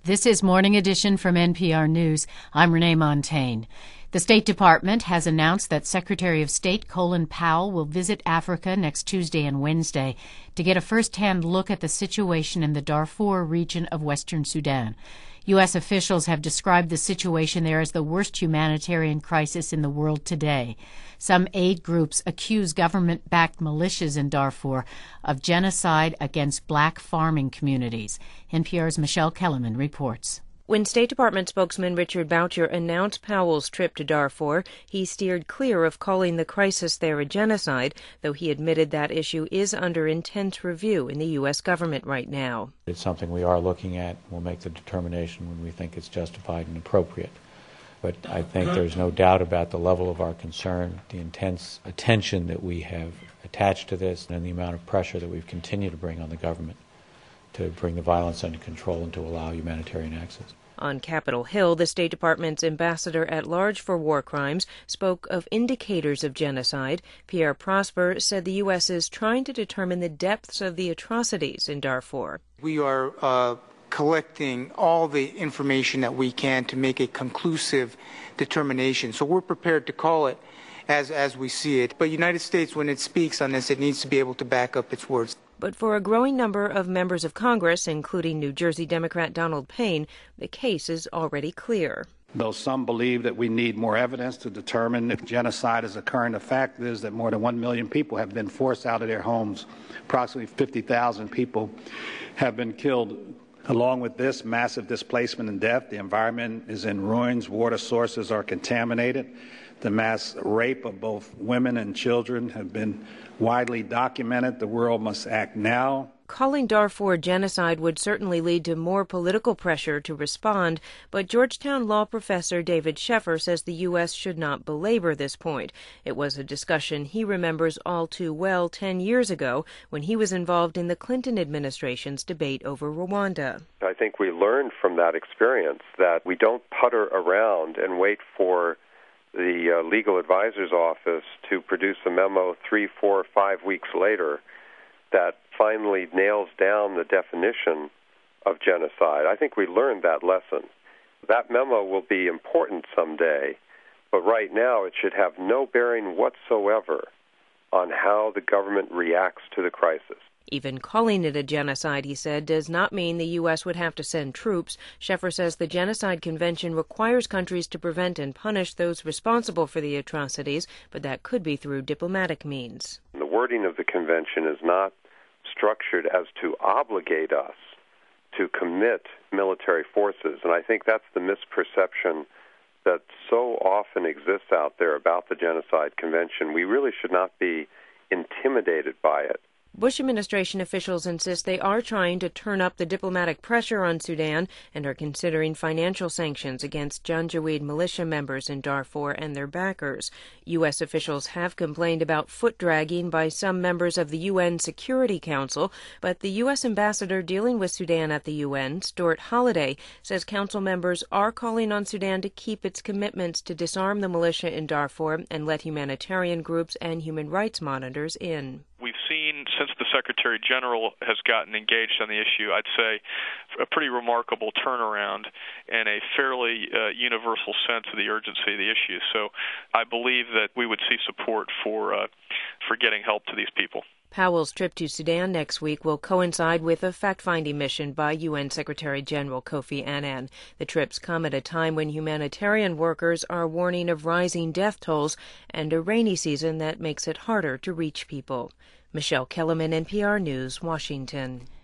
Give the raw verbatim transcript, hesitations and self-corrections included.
This is Morning Edition from N P R News. I'm Renee Montaigne. The State Department has announced that Secretary of State Colin Powell will visit Africa next Tuesday and Wednesday to get a first-hand look at the situation in the Darfur region of Western Sudan. U S officials have described the situation there as the worst humanitarian crisis in the world today. Some aid groups accuse government-backed militias in Darfur of genocide against black farming communities. N P R's Michelle Kellerman reports. When State Department spokesman Richard Boucher announced Powell's trip to Darfur, he steered clear of calling the crisis there a genocide, though he admitted that issue is under intense review in the U S government right now. It's something we are looking at. We'll make the determination when we think it's justified and appropriate. But I think there's no doubt about the level of our concern, the intense attention that we have attached to this, and the amount of pressure that we've continued to bring on the government to bring the violence under control and to allow humanitarian access. On Capitol Hill, the State Department's ambassador at large for war crimes spoke of indicators of genocide. Pierre Prosper said the U S is trying to determine the depths of the atrocities in Darfur. We are uh, collecting all the information that we can to make a conclusive determination. So we're prepared to call it as, as we see it. But the United States, when it speaks on this, it needs to be able to back up its words. But for a growing number of members of Congress, including New Jersey Democrat Donald Payne, the case is already clear. Though some believe that we need more evidence to determine if genocide is occurring, the fact is that more than one million people have been forced out of their homes. Approximately fifty thousand people have been killed. Along with this massive displacement and death, the environment is in ruins, water sources are contaminated. The mass rape of both women and children have been widely documented. The world must act now. Calling Darfur genocide would certainly lead to more political pressure to respond, but Georgetown law professor David Sheffer says the U S should not belabor this point. It was a discussion he remembers all too well ten years ago when he was involved in the Clinton administration's debate over Rwanda. I think we learned from that experience that we don't putter around and wait for the uh, legal advisor's office to produce a memo three, four, five weeks later that finally nails down the definition of genocide. I think we learned that lesson. That memo will be important someday, but right now it should have no bearing whatsoever on how the government reacts to the crisis. Even calling it a genocide, he said, does not mean the U S would have to send troops. Sheffer says the Genocide Convention requires countries to prevent and punish those responsible for the atrocities, but that could be through diplomatic means. The wording of the convention is not structured as to obligate us to commit military forces, and I think that's the misperception that so often exists out there about the Genocide Convention. We really should not be intimidated by it. Bush administration officials insist they are trying to turn up the diplomatic pressure on Sudan and are considering financial sanctions against Janjaweed militia members in Darfur and their backers. U S officials have complained about foot-dragging by some members of the U N Security Council, but the U S ambassador dealing with Sudan at the U N, Stuart Holliday, says council members are calling on Sudan to keep its commitments to disarm the militia in Darfur and let humanitarian groups and human rights monitors in. We've seen, since the Secretary General has gotten engaged on the issue, I'd say a pretty remarkable turnaround and a fairly uh, universal sense of the urgency of the issue. So I believe that we would see support for uh, for getting help to these people. Powell's trip to Sudan next week will coincide with a fact-finding mission by U N Secretary General Kofi Annan. The trips come at a time when humanitarian workers are warning of rising death tolls and a rainy season that makes it harder to reach people. Michelle Kellerman, N P R News, Washington.